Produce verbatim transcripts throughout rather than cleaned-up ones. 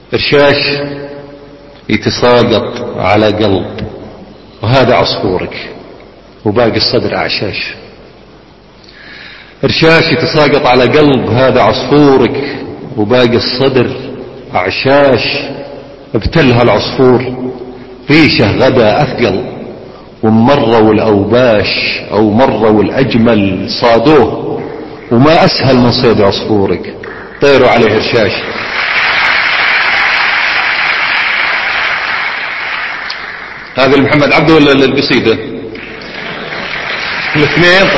رشاش يتساقط على قلب وهذا عصفورك وباقي الصدر أعشاش. رشاش يتساقط على قلب هذا عصفورك وباقي الصدر أعشاش. ابتلها العصفور ريشه غدا أثقل ومروا الأوباش أو مروا الأجمل صادوه وما أسهل من صيد عصفورك. طيروا عليه رشاش. هذا محمد عبده ولا القصيدة؟ الاثنين.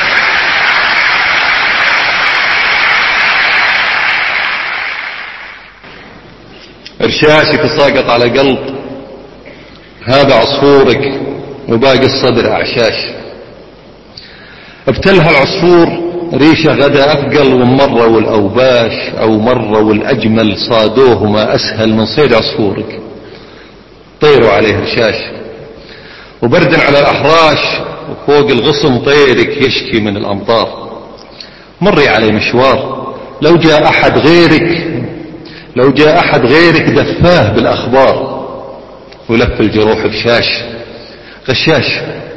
رشاش يتساقط على قلب هذا عصفورك وباقي الصدر أعشاش. ابتلها العصفور ريشه غدا أثقل ومروا الأوباش أو مروا الأجمل صادوه ما أسهل من صيد عصفورك. طيروا عليه رشاش. وبرد على الأحراش وفوق الغصن طيرك يشكي من الأمطار. مري عليه مشوار لو جاء أحد غيرك لو جاء أحد غيرك دفاه بالأخبار ولف الجروح بشاش. غشاش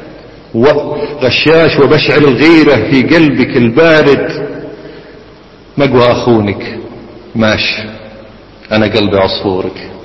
غشاش وبشعل الغيرة في قلبك البارد. مقوى أخونك ماش أنا قلبي عصفورك.